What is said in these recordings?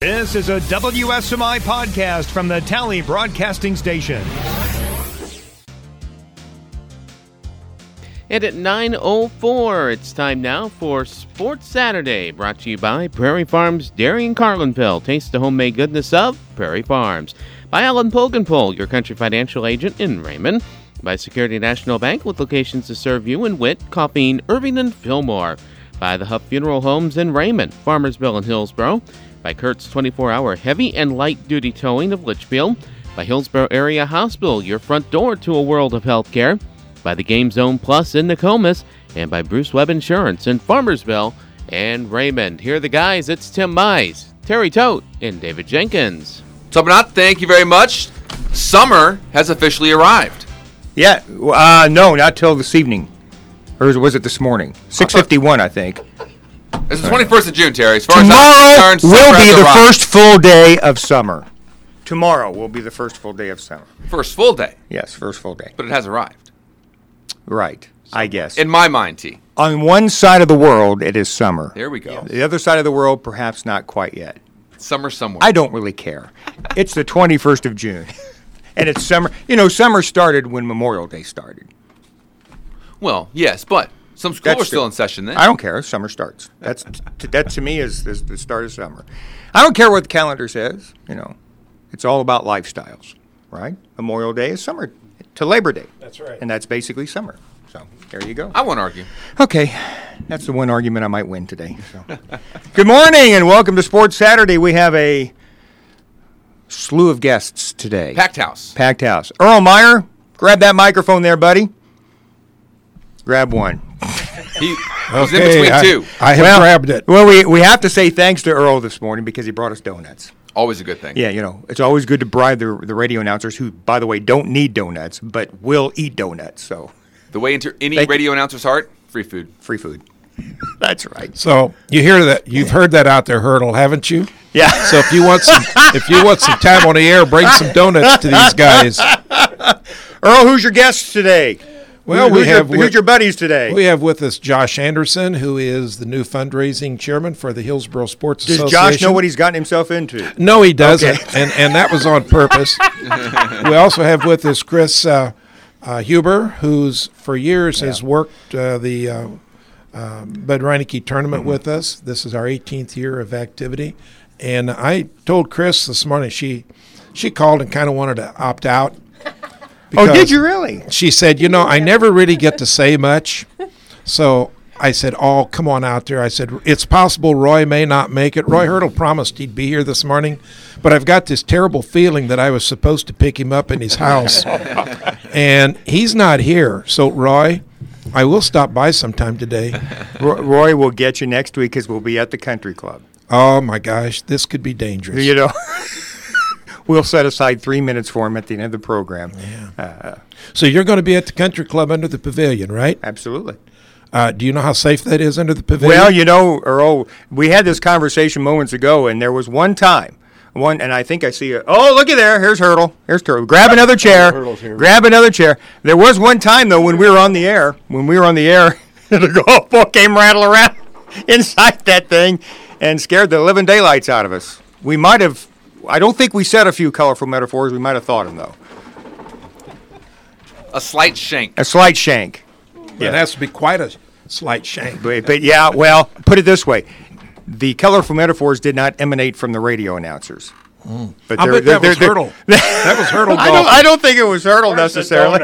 This is a WSMI podcast from the Tally Broadcasting Station. And at 9:04, it's time now for Sports Saturday, brought to you by Prairie Farms Dairy in Carlinville. Taste the homemade goodness of Prairie Farms. By Alan Pogenpole, your country financial agent in Raymond. By Security National Bank, with locations to serve you in Witt, Coffeen, Irving, and Fillmore. By the Huff Funeral Homes in Raymond, Farmersville, and Hillsborough. By Kurt's 24-hour heavy and light-duty towing of Litchfield. By Hillsborough Area Hospital, your front door to a world of healthcare. By the Game Zone Plus in Nokomis, and by Bruce Webb Insurance in Farmersville and Raymond. Here are the guys. It's Tim Mize, Terry Tote, and David Jenkins. Topinot, thank you very much. Summer has officially arrived. Yeah, no, not till this evening. Or was it this morning? 6:51, I think. It's the 21st of June, Terry. As far Tomorrow as I'm concerned, will be the arrived. first full day of summer. Tomorrow will be the first full day of summer. First full day. Yes, first full day. But it has arrived. Right, I guess. In my mind, T. On one side of the world, it is summer. There we go. The other side of the world, perhaps not quite yet. Summer somewhere. I don't really care. It's the 21st of June. And it's summer. You know, summer started when Memorial Day started. Well, yes, but some schools are still in session then. I don't care. Summer starts. That to me is the start of summer. I don't care what the calendar says. You know, it's all about lifestyles, right? Memorial Day is summer to Labor Day. That's right. And that's basically summer. So there you go. I won't argue. Okay, that's the one argument I might win today. So. Good morning and welcome to Sports Saturday. We have a slew of guests today. Packed house. Packed house. Earl Meyer, grab that microphone there, buddy. Grab one. He's in between two. I have grabbed it. Well, we have to say thanks to Earl this morning because he brought us donuts. Always a good thing. Yeah, you know, it's always good to bribe the radio announcers who, by the way, don't need donuts but will eat donuts. So The way into any radio announcer's heart, free food. Free food. That's right. So you hear that? You've heard that out there, Hurdle, haven't you? Yeah. So if you want some time on the air, bring some donuts to these guys. Earl, who's your guests today? Well, who's your buddies today? We have with us Josh Anderson, who is the new fundraising chairman for the Hillsborough Sports Does Association. Josh know what he's gotten himself into? No, he doesn't, Okay. and that was on purpose. We also have with us Chris Huber, who's for years has worked the Bud Reineke tournament with us. This is our 18th year of activity, and I told Chris this morning she called and kind of wanted to opt out. Oh, did you really? She said, I never really get to say much. So I said, oh, come on out there. I said, it's possible Roy may not make it. Roy Hurdle promised he'd be here this morning, but I've got this terrible feeling that I was supposed to pick him up in his house, and he's not here. So, Roy, I will stop by sometime today. Roy will get you next week because we'll be at the country club. Oh, my gosh, this could be dangerous. You know. We'll set aside 3 minutes for him at the end of the program. Yeah. So you're going to be at the country club under the pavilion, right? Absolutely. Do you know how safe that is under the pavilion? Well, Earl, we had this conversation moments ago, and there was one time, and I think I see looky there. Here's Hurdle. Here's Turtle. Grab another chair. Grab another chair. There was one time, though, when we were on the air, the golf ball came rattling around inside that thing and scared the living daylights out of us. We might have... I don't think we said a few colorful metaphors. We might have thought them, though. A slight shank. A slight shank. Yeah. It has to be quite a slight shank. But yeah, well, put it this way. The colorful metaphors did not emanate from the radio announcers. But I bet that was Hurdle. That was Hurdle golf. I don't think it was Hurdle necessarily.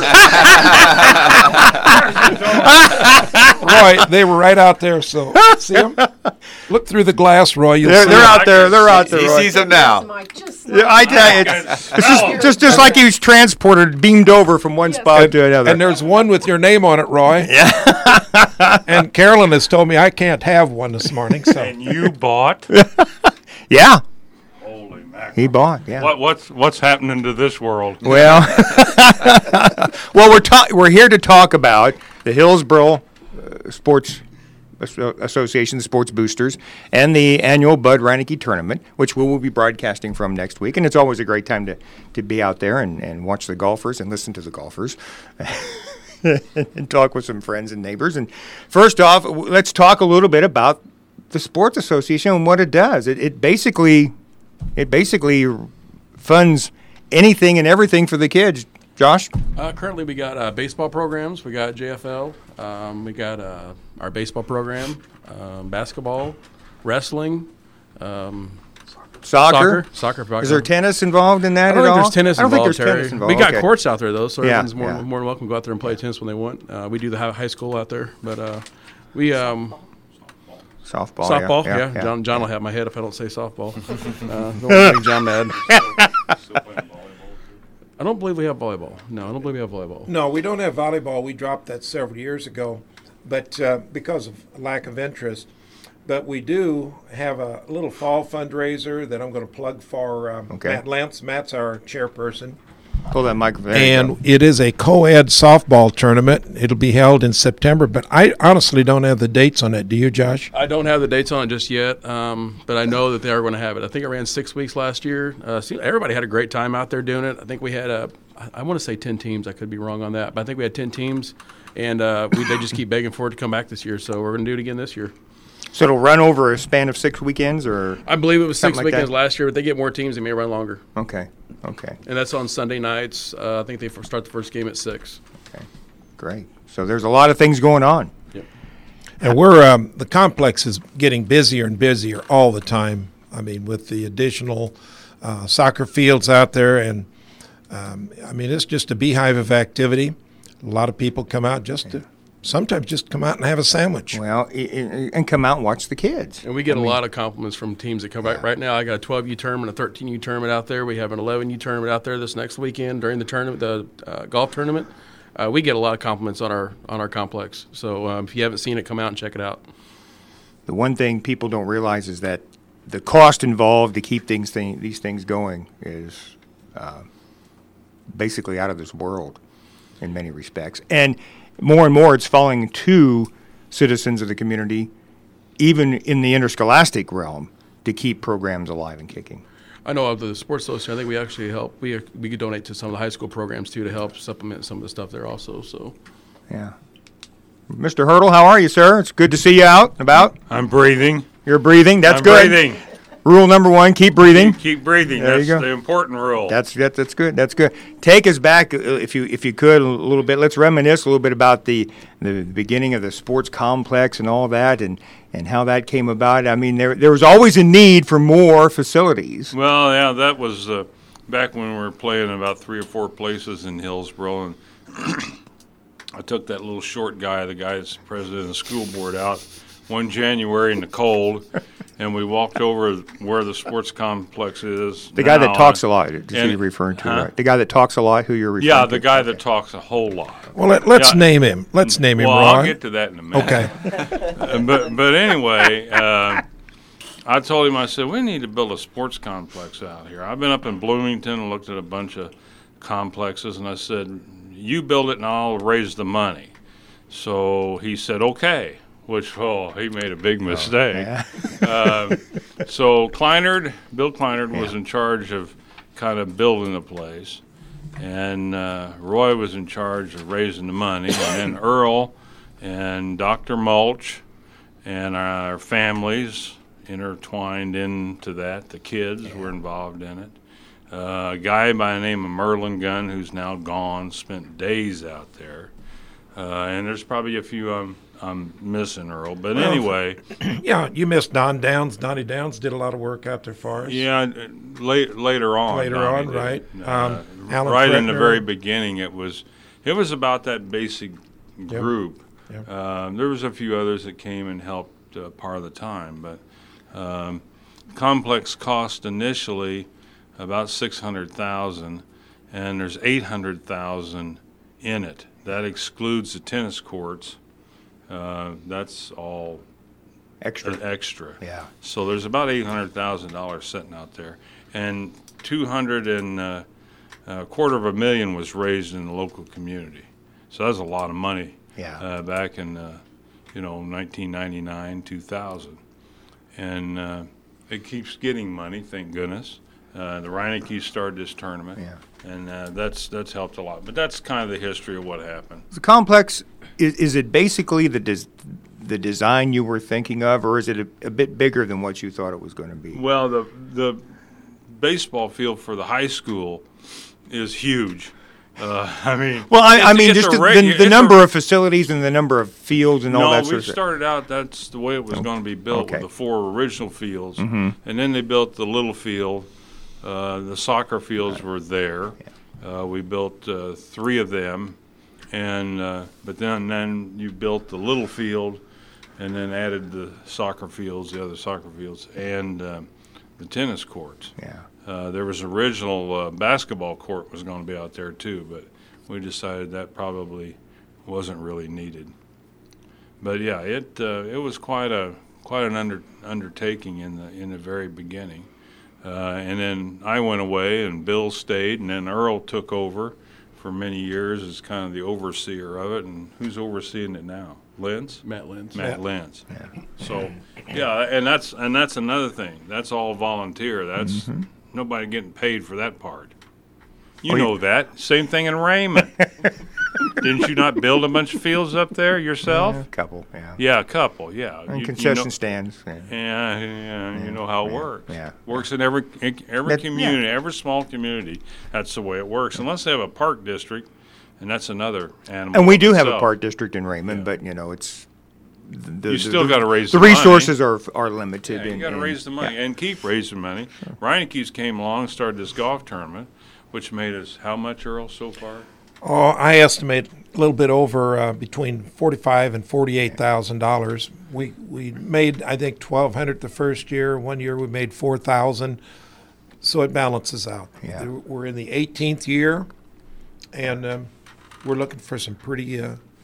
Roy, they were right out there. So see them? Look through the glass, Roy. You'll see they're out there. They're out there. He Roy. sees them now. Yeah, I tell you, it's just like he was transported, beamed over from one spot to another. And there's one with your name on it, Roy. Yeah. And Carolyn has told me I can't have one this morning. So. And you bought? Yeah. Holy mackerel. He bought. Yeah. What's happening to this world? Well, we're here to talk about the Hillsborough Sports Association, the Sports Boosters, and the annual Bud Reineke Tournament, which we will be broadcasting from next week. And it's always a great time to be out there and watch the golfers and listen to the golfers and talk with some friends and neighbors. And first off, let's talk a little bit about the sports association and what it does. It basically funds anything and everything for the kids. Josh? Currently, we got baseball programs. We got JFL. We got our baseball program, basketball, wrestling, Soccer. Soccer. Is there tennis involved in that I don't at think all? there's tennis I don't involved, think there's Terry. tennis involved. We got Okay. courts out there, though, so Yeah, everyone's more than welcome to go out there and play tennis when they want. We do the high school out there, but we Softball. yeah. John will have my head if I don't say softball. Don't make John mad. I don't believe we have volleyball. No, I don't believe we have volleyball. No, we don't have volleyball. We dropped that several years ago, but because of lack of interest. But we do have a little fall fundraiser that I'm going to plug for Matt Lentz. Matt's our chairperson. Pull that microphone. There you And go. it is a co-ed softball tournament. It'll be held in September, but I honestly don't have the dates on it. Do you, Josh? I don't have the dates on it just yet, but I know that they are going to have it. I think I ran 6 weeks last year. Everybody had a great time out there doing it. I think we had, I want to say 10 teams. I could be wrong on that, but I think we had 10 teams, and they just keep begging for it to come back this year, so we're going to do it again this year. So it'll run over a span of 6 weekends, or I believe it was 6 Something like weekends that. last year, but they get more teams. They may run longer. okay, And that's on Sunday nights. I think they start the first game at 6. great. So there's a lot of things going on. And we're the complex is getting busier and busier all the time. I mean, with the additional soccer fields out there, and it's just a beehive of activity. A lot of people come out sometimes just come out and have a sandwich. Well, and come out and watch the kids. And we get a lot of compliments from teams that come back. Right now, I got a 12U tournament, a 13U tournament out there. We have an 11U tournament out there this next weekend during the tournament, the golf tournament. We get a lot of compliments on our complex. So if you haven't seen it, come out and check it out. The one thing people don't realize is that the cost involved to keep these things going is basically out of this world in many respects. And more it's falling to citizens of the community, even in the interscholastic realm, to keep programs alive and kicking. I know of the sports association. I think we actually help. We could donate to some of the high school programs too to help supplement some of the stuff there also. So, Yeah. Mr. Hurdle, how are you, sir? It's good to see you out and about. I'm breathing. You're breathing. That's I'm good. breathing. Rule number 1, keep breathing. Keep breathing. There you That's go. the important rule. That's good. That's good. Take us back, if you could, a little bit. Let's reminisce a little bit about the beginning of the sports complex and all that, and how that came about. I mean, there was always a need for more facilities. Well, yeah, that was back when we were playing about 3 or 4 places in Hillsboro, and I took that little short guy, the guy that's president of the school board, out one January in the cold, and we walked over where the sports complex is. The guy that now, talks a lot, is who and- you're referring to, huh? right? The guy that talks a lot, who you're referring to? Yeah, the guy that talks a whole lot. Well, let's Yeah. name him. Let's name him, Well, Ron. I'll get to that in a minute. Okay. But anyway, I told him, I said, we need to build a sports complex out here. I've been up in Bloomington and looked at a bunch of complexes, and I said, you build it and I'll raise the money. So he said, okay, which, he made a big mistake. So Bill Kleinert was in charge of kind of building the place, and Roy was in charge of raising the money, and then Earl and Dr. Mulch and our families intertwined into that. The kids were involved in it. A guy by the name of Merlin Gunn, who's now gone, spent days out there. And there's probably a few I'm missing, Earl. But anyway, Yeah, you missed Don Downs. Donnie Downs did a lot of work out there for us. yeah, later on. Later Donnie on, did. right. Alan Right in the Fretner. very beginning, it was about that basic group. Yep. There was a few others that came and helped part of the time, but complex cost initially about $600,000, and there's $800,000 in it. That excludes the tennis courts. That's all extra. Yeah. So there's about $800,000 sitting out there, and $225,000 was raised in the local community. So that's a lot of money. Yeah. Back in 1999, 2000, and it keeps getting money. Thank goodness. The Reineke started this tournament, and that's helped a lot. But that's kind of the history of what happened. The complex, is it basically the the design you were thinking of, or is it a bit bigger than what you thought it was going to be? Well, the baseball field for the high school is huge. I mean, just the number of facilities and the number of fields and all that sort of stuff. No, we started out, that's the way it was going to be built, with the 4 original fields. And then they built the little field. The soccer fields were there. We built 3 of them. But then you built the little field and then added the other soccer fields, and the tennis courts. There was original basketball court was going to be out there too, but we decided that probably wasn't really needed. But yeah, it was quite an undertaking in the very beginning, and then I went away and Bill stayed, and then Earl took over for many years as kind of the overseer of it. And who's overseeing it now? Lentz? Matt Lentz. Matt Lentz. Yeah. So yeah, and that's another thing. That's all volunteer. That's nobody getting paid for that part. You know that. Same thing in Raymond. Didn't you not build a bunch of fields up there yourself? A couple, yeah. Yeah, a couple, yeah. And concession stands. Yeah, you know how it works. Yeah. Works in every community, every small community. That's the way it works. Unless they have a park district, and that's another animal. And we do have a park district in Raymond, but it's you still got to raise the resources are limited. Yeah, you got to raise the money and keep raising money. Reinke's came along and started this golf tournament, which made us how much, Earl, so far? Oh, I estimate a little bit over between $45,000 and $48,000. We made, I think, $1,200 the first year. One year we made $4,000, so it balances out. Yeah. We're in the 18th year, and we're looking for some pretty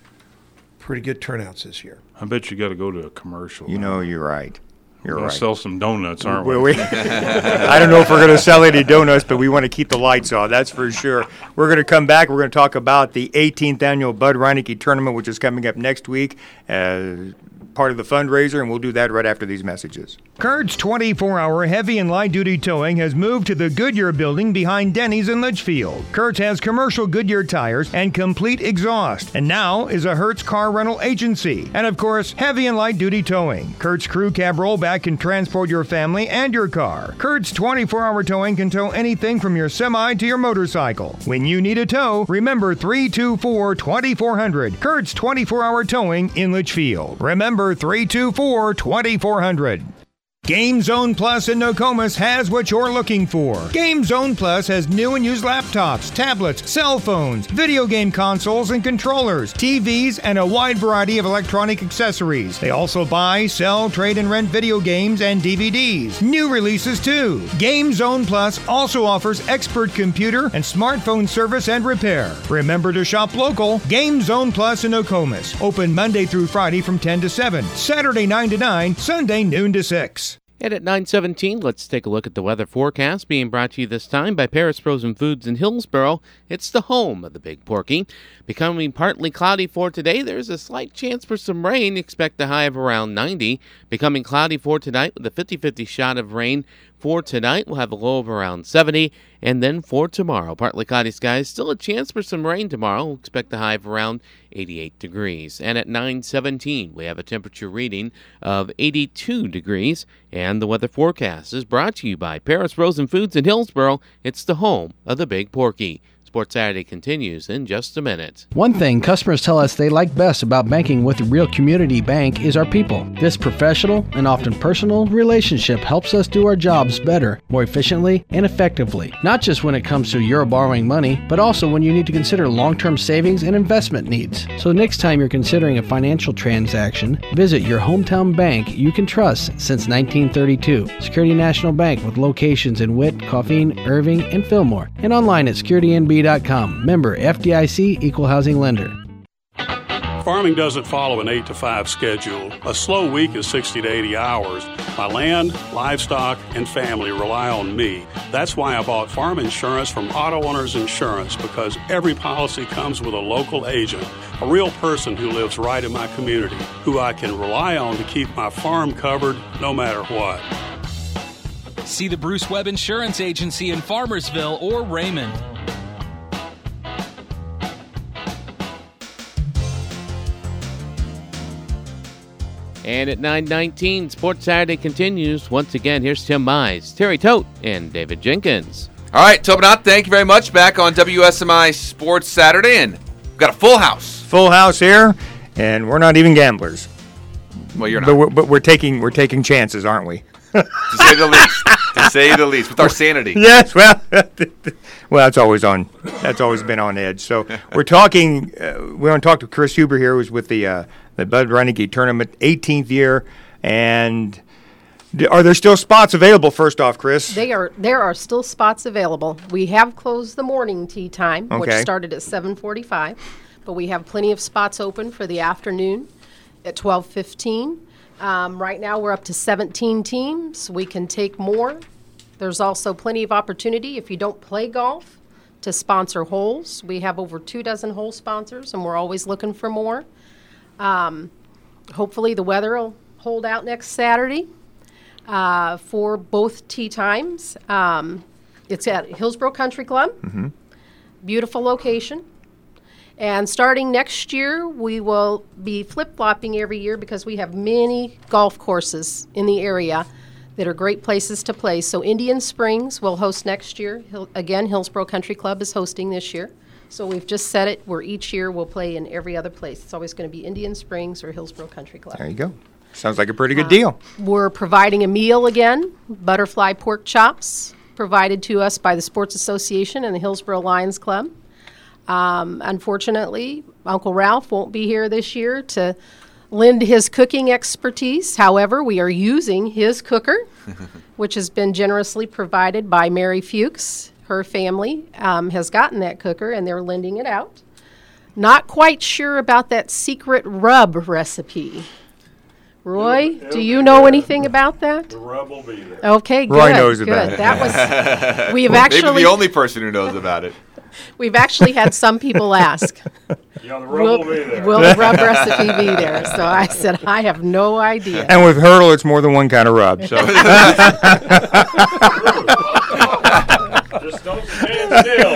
good turnouts this year. I bet you got to go to a commercial. You're right. You're right. Sell some donuts, aren't we? I don't know if we're going to sell any donuts, but we want to keep the lights on, that's for sure. We're going to come back. We're going to talk about the 18th annual Bud Reineke tournament, which is coming up next week as part of the fundraiser, and we'll do that right after these messages. Kurt's 24-hour heavy and light-duty towing has moved to the Goodyear building behind Denny's in Litchfield. Kurt's has commercial Goodyear tires and complete exhaust, and now is a Hertz car rental agency. And of course, heavy and light-duty towing. Kurt's crew cab rollback can transport your family and your car. Kurt's 24-hour towing can tow anything from your semi to your motorcycle. When you need a tow, remember 324-2400. Kurt's 24-hour towing in Litchfield. Remember 324-2400. Game Zone Plus in Nokomis has what you're looking for. Game Zone Plus has new and used laptops, tablets, cell phones, video game consoles and controllers, TVs, and a wide variety of electronic accessories. They also buy, sell, trade, and rent video games and DVDs. New releases too. Game Zone Plus also offers expert computer and smartphone service and repair. Remember to shop local. Game Zone Plus in Nokomis. Open Monday through Friday from 10 to 7, Saturday 9 to 9, Sunday noon to 6. And at 9:17, let's take a look at the weather forecast being brought to you this time by Paris Frozen Foods in Hillsboro. It's the home of the Big Porky. Becoming partly cloudy for today, there's a slight chance for some rain. Expect a high of around 90. Becoming cloudy for tonight with a 50-50 shot of rain. For tonight, we'll have a low of around 70. And then for tomorrow, partly cloudy skies. Still a chance for some rain tomorrow. We'll expect a high of around 88 degrees. And at 9:17, we have a temperature reading of 82 degrees. And the weather forecast is brought to you by Paris Frozen Foods in Hillsboro. It's the home of the Big Porky. Sports Saturday continues in just a minute. One thing customers tell us they like best about banking with Real Community Bank is our people. This professional and often personal relationship helps us do our jobs better, more efficiently, and effectively. Not just when it comes to your borrowing money, but also when you need to consider long-term savings and investment needs. So next time you're considering a financial transaction, visit your hometown bank you can trust since 1932. Security National Bank with locations in Witt, Coffeen, Irving, and Fillmore. And online at securitynb.com. Member FDIC Equal Housing Lender. Farming doesn't follow an 8-to-5 schedule. A slow week is 60 to 80 hours. My land, livestock, and family rely on me. That's why I bought farm insurance from Auto Owners Insurance, because every policy comes with a local agent, a real person who lives right in my community, who I can rely on to keep my farm covered no matter what. See the Bruce Webb Insurance Agency in Farmersville or Raymond. And at 9:19, Sports Saturday continues. Once again, here's Tim Mize, Terry Tote, and David Jenkins. All right, Tobinot, thank you very much. Back on WSMI Sports Saturday, and we've got a full house. Full house here, and we're not even gamblers. Well, you're not. But we're taking chances, aren't we? To say the least. To say the least, with our sanity. Yes, well, that's always been on edge. So we're talking. We want to talk to Chris Huber here, who's with the Bud Reineke Tournament, 18th year, and are there still spots available? First off, Chris, there are still spots available. We have closed the morning tee time, which Okay. started at 7:45, but we have plenty of spots open for the afternoon at 12:15. Right now we're up to 17 teams. We can take more. There's also plenty of opportunity if you don't play golf to sponsor holes. We have over 24 hole sponsors, and we're always looking for more. Hopefully the weather will hold out next Saturday for both tee times. It's at Hillsborough Country Club. Beautiful location. And starting next year, we will be flip-flopping every year because we have many golf courses in the area that are great places to play. So Indian Springs will host next year. Again, Hillsborough Country Club is hosting this year. So we've just set it where each year we'll play in every other place. It's always going to be Indian Springs or Hillsborough Country Club. there you go. Sounds like a pretty good deal. We're providing a meal again, butterfly pork chops, provided to us by the Sports Association and the Hillsborough Lions Club. Unfortunately, Uncle Ralph won't be here this year to lend his cooking expertise. However, we are using his cooker, which has been generously provided by Mary Fuchs. Her family has gotten that cooker, and they're lending it out. Not quite sure about that secret rub recipe. Roy, do you know anything about that? The rub will be there. Okay, good. Roy knows about it. That was. We have Maybe actually. the only person who knows about it. We've actually had some people ask, Yeah, the rub will be there. will the rub recipe be there? So I said, I have no idea. And with Hurdle, it's more than one kind of rub. So Just don't stand still.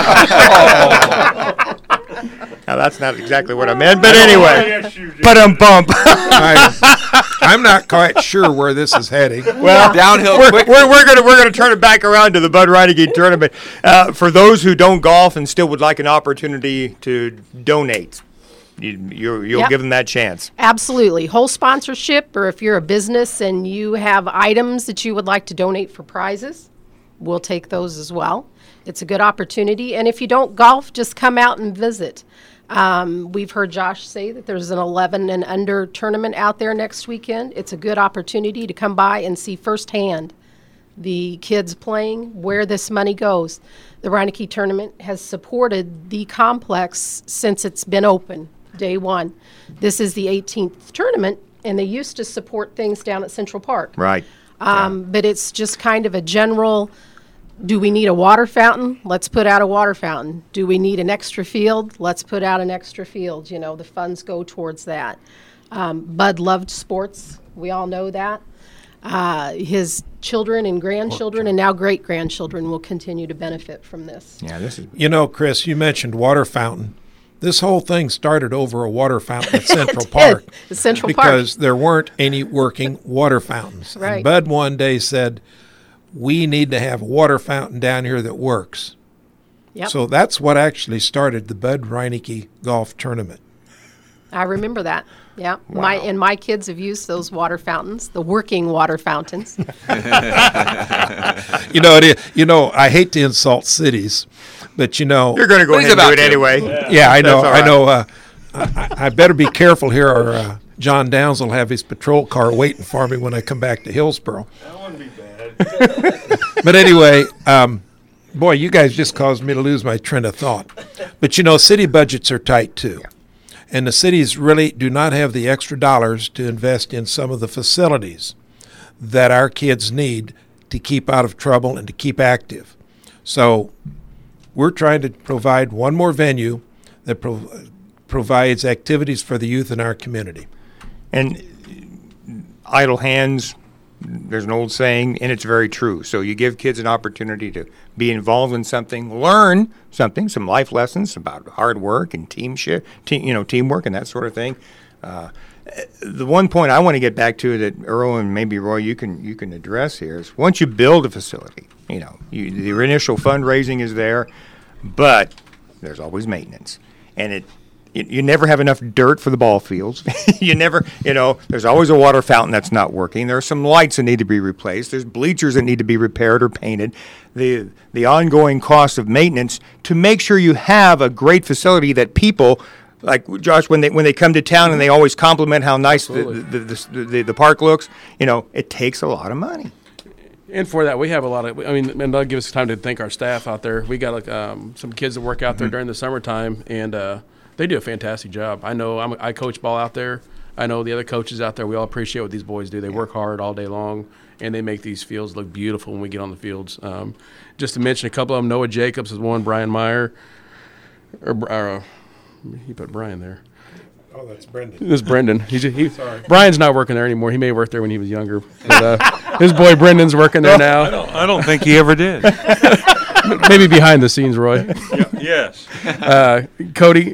now that's not exactly what I meant, but anyway. But bump. I'm not quite sure where this is heading. Well, Downhill quick. we're gonna turn it back around to the Bud Reineke Tournament. For those who don't golf and still would like an opportunity to donate, you'll Yep. give them that chance. Absolutely. Whole sponsorship, or if you're a business and you have items that you would like to donate for prizes, we'll take those as well. It's a good opportunity. And if you don't golf, just come out and visit. We've heard Josh say that there's an 11 and under tournament out there next weekend. It's a good opportunity to come by and see firsthand the kids playing, where this money goes. The Reineke Tournament has supported the complex since it's been open, day one. This is the 18th tournament, and they used to support things down at Central Park. Right. But it's just kind of a general, do we need a water fountain? Let's put out a water fountain. Do we need an extra field? Let's put out an extra field. You know, the funds go towards that. Bud loved sports. We all know that. His children and grandchildren and now great-grandchildren will continue to benefit from this. Yeah, this is. You know, Chris, you mentioned water fountain. This whole thing started over a water fountain at Central It Park. did. At Central Park. Because there weren't any working water fountains. Right. And Bud one day said, we need to have a water fountain down here that works. Yep. So that's what actually started the Bud Reineke Golf Tournament. I remember that. Yeah. My kids have used those water fountains, the working water fountains. You know, I hate to insult cities, but You're going to go ahead and do it anyway. Yeah, I know. That's all right. I better be careful here, or John Downs will have his patrol car waiting for me when I come back to Hillsborough. That wouldn't be bad. But anyway, boy, you guys just caused me to lose my train of thought. But you know, city budgets are tight too. And the cities really do not have the extra dollars to invest in some of the facilities that our kids need to keep out of trouble and to keep active. So we're trying to provide one more venue that provides activities for the youth in our community. And idle hands, there's an old saying, and it's very true. So you give kids an opportunity to be involved in something, learn something, some life lessons about hard work and teamwork and that sort of thing. the one point I want to get back to that Earl and maybe Roy, you can address here is once you build a facility, the initial fundraising is there, but there's always maintenance, and you never have enough dirt for the ball fields. You never, there's always a water fountain that's not working. There are some lights that need to be replaced. There's bleachers that need to be repaired or painted. The ongoing cost of maintenance to make sure you have a great facility that people, like Josh, when they come to town and they always compliment how nice the park looks, it takes a lot of money. And for that, we have a lot of. I mean, and that'll give us time to thank our staff out there. We got some kids that work out there during the summertime, and they do a fantastic job. I know I coach ball out there. I know the other coaches out there. We all appreciate what these boys do. They work hard all day long, and they make these fields look beautiful when we get on the fields. Just to mention a couple of them, Noah Jacobs is one, Brian Meyer, he put Brian there. Oh, that's Brendan. This is Brendan. Sorry. Brian's not working there anymore. He may have worked there when he was younger. But, his boy Brendan's working there now. I don't think he ever did. Maybe behind the scenes, Roy. Yes. Cody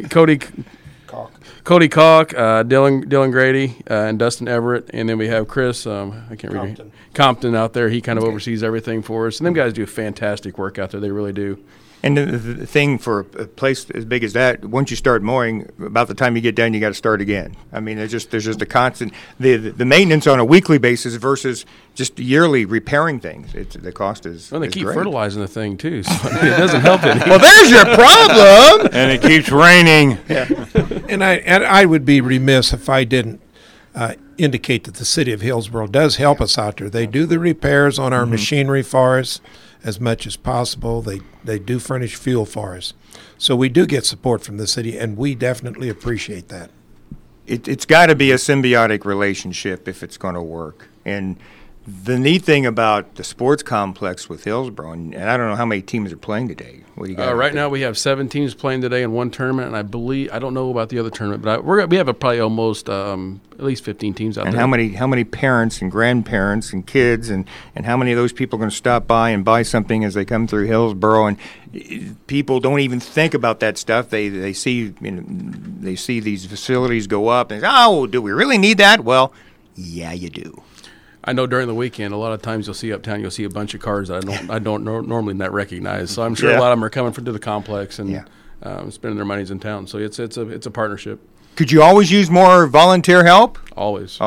Calk, Dylan Grady, and Dustin Everett, and then we have Chris. I can't read Compton out there. He kind of oversees everything for us. And them guys do fantastic work out there. They really do. And the thing for a place as big as that, once you start mowing, about the time you get done, you got to start again. I mean, there's just a constant the maintenance on a weekly basis versus just yearly repairing things. The cost is. Well, they is keep great. fertilizing the thing too, so I mean, it doesn't help it. Well, there's your problem. And it keeps raining. And I would be remiss if I didn't indicate that the city of Hillsborough does help us out there. They do the repairs on our machinery for us as much as possible. They do furnish fuel for us. So we do get support from the city, and we definitely appreciate that. It's got to be a symbiotic relationship if it's going to work. And the neat thing about the sports complex with Hillsborough, and I don't know how many teams are playing today. What do you got? Right now we have 7 teams playing today in one tournament, and I don't know about the other tournament, but we have probably almost at least 15 teams out and there. And how many parents and grandparents and kids and how many of those people are going to stop by and buy something as they come through Hillsborough? And people don't even think about that stuff. They see they see these facilities go up and say, oh, do we really need that? Well, yeah, you do. I know during the weekend, a lot of times you'll see uptown, you'll see a bunch of cars that I don't normally not recognize. So I'm sure a lot of them are coming to the complex and spending their monies in town. So it's a partnership. Could you always use more volunteer help? Always.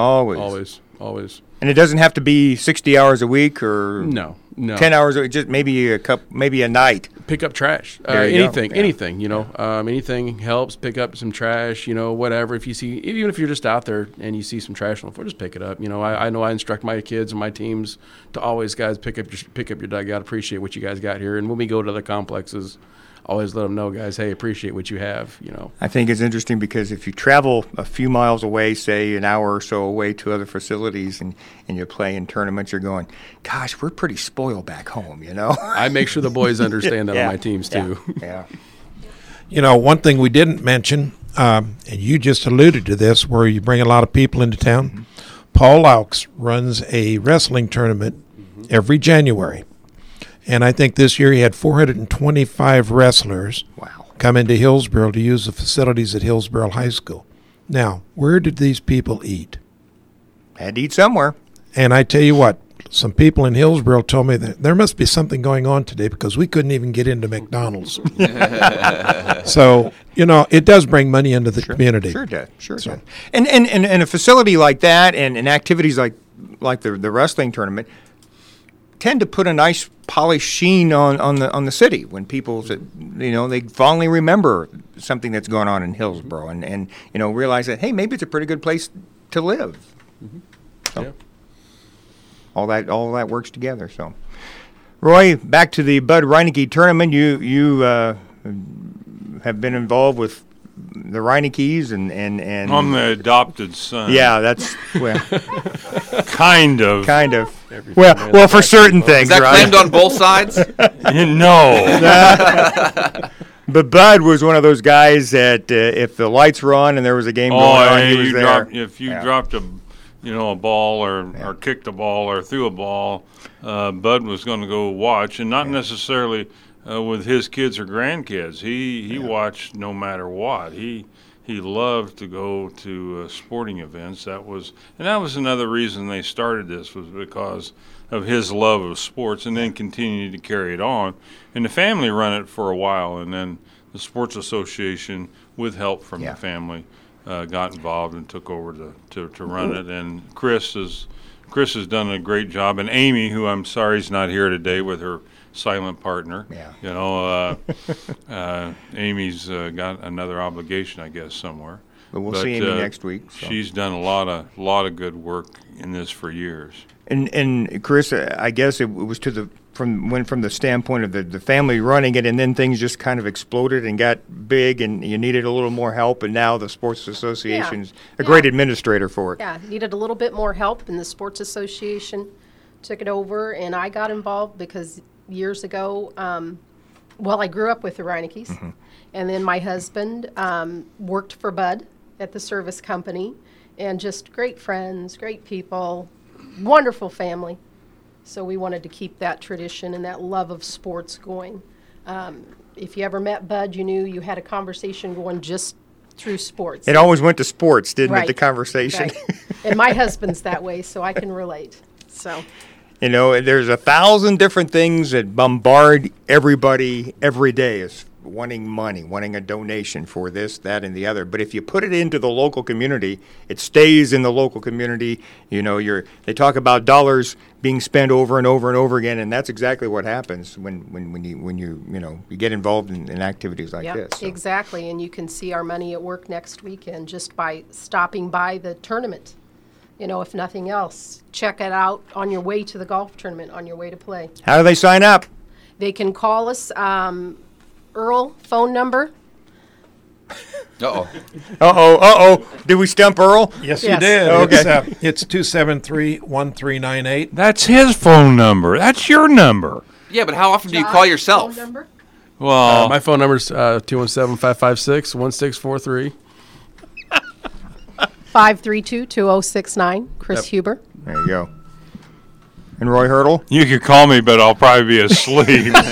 And it doesn't have to be 60 hours a week or no 10 hours a week, just maybe a night. Pick up trash. Anything. Anything helps. Pick up some trash, whatever. Even if you're just out there and you see some trash on the floor, just pick it up. I know I instruct my kids and my teams to always, guys, pick up your dugout. Appreciate what you guys got here. And when we go to the complexes, always let them know, guys, hey, appreciate what you have, I think it's interesting because if you travel a few miles away, say an hour or so away to other facilities and you play in tournaments, you're going, gosh, we're pretty spoiled back home, I make sure the boys understand that on my teams too. Yeah. One thing we didn't mention, and you just alluded to this, where you bring a lot of people into town. Paul Laux runs a wrestling tournament every January. And I think this year he had 425 wrestlers come into Hillsborough to use the facilities at Hillsborough High School. Now, where did these people eat? Had to eat somewhere. And I tell you what, some people in Hillsborough told me that there must be something going on today because we couldn't even get into McDonald's. So, it does bring money into the community. Sure does. And a facility like that and activities like the wrestling tournament tend to put a nice polished sheen on the city when people they fondly remember something that's going on in Hillsborough and realize that, hey, maybe it's a pretty good place to live. So all that works together. So, Roy, back to the Bud Reineke tournament. You have been involved with the Reinekes and I'm the adopted son. Yeah, that's kind of. Well, for certain things, is that right? claimed on both sides? No. But Bud was one of those guys that if the lights were on and there was a game going on, he was there. If you dropped a ball or kicked a ball or threw a ball, Bud was going to go watch, and not necessarily with his kids or grandkids. He watched no matter what. He he loved to go to sporting events. That was another reason they started this, was because of his love of sports, and then continued to carry it on. And the family ran it for a while, and then the Sports Association, with help from the family, got involved and took over to run it. And Chris has done a great job, and Amy, who I'm sorry is not here today with her silent partner. Yeah. You know, Amy's got another obligation, I guess, somewhere. But we'll see Amy next week. So. She's done a lot of good work in this for years. And Chris, I guess it was from the standpoint of the family running it, and then things just kind of exploded and got big, and you needed a little more help, and now the Sports Association's a great administrator for it. Yeah, needed a little bit more help, and the Sports Association took it over, and I got involved because years ago, I grew up with the Reinekes, and then my husband worked for Bud at the service company, and just great friends, great people, wonderful family. So we wanted to keep that tradition and that love of sports going. If you ever met Bud, you knew you had a conversation going just through sports. It always went to sports, didn't it, the conversation? Right. And my husband's that way, so I can relate. So, you know, there's 1,000 different things that bombard everybody every day is wanting money, wanting a donation for this, that, and the other. But if you put it into the local community, it stays in the local community. You know, they talk about dollars being spent over and over and over again, and that's exactly what happens when you get involved in activities like this. So. Exactly, and you can see our money at work next weekend just by stopping by the tournament. You know, if nothing else, check it out on your way to the golf tournament, on your way to play. How do they sign up? They can call us. Earl, phone number. Uh-oh. Did we stump Earl? Yes, you did. Okay. It's 273-1398. That's his phone number. That's your number. Yeah, but how often do you call yourself? Phone number? Well, my phone number is 217-556-1643. 532-2069. Chris Huber. There you go. And Roy Hurdle? You could call me, but I'll probably be asleep.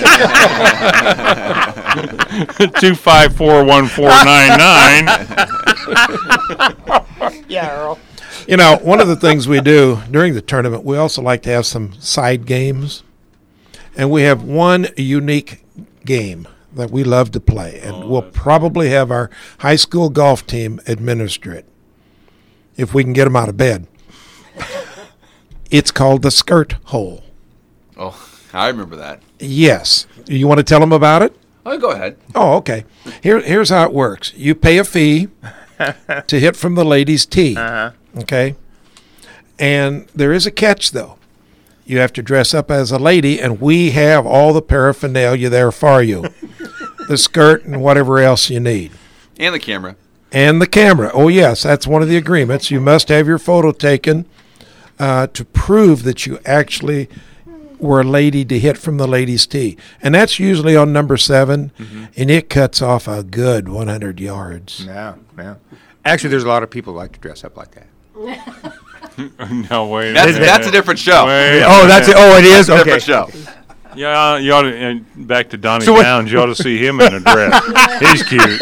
254-1499. Yeah, Earl. You know, one of the things we do during the tournament, we also like to have some side games. And we have one unique game that we love to play. And we'll probably have our high school golf team administer it if we can get them out of bed. It's called the skirt hole. Oh, I remember that. Yes. You want to tell them about it? Oh, go ahead. Oh, okay. Here's how it works. You pay a fee to hit from the ladies' tee. Okay? And there is a catch, though. You have to dress up as a lady, and we have all the paraphernalia there for you. The skirt and whatever else you need. And the camera. And the camera. Oh, yes. That's one of the agreements. You must have your photo taken to prove that you actually were a lady to hit from the ladies' tee. And that's usually on number 7, and it cuts off a good 100 yards. Yeah. Actually, there's a lot of people who like to dress up like that. No, wait. That's a different show. That's it. Oh, it is? That's a different show. Yeah, you ought to, and back to Donnie Downs, you ought to see him in a dress. He's cute.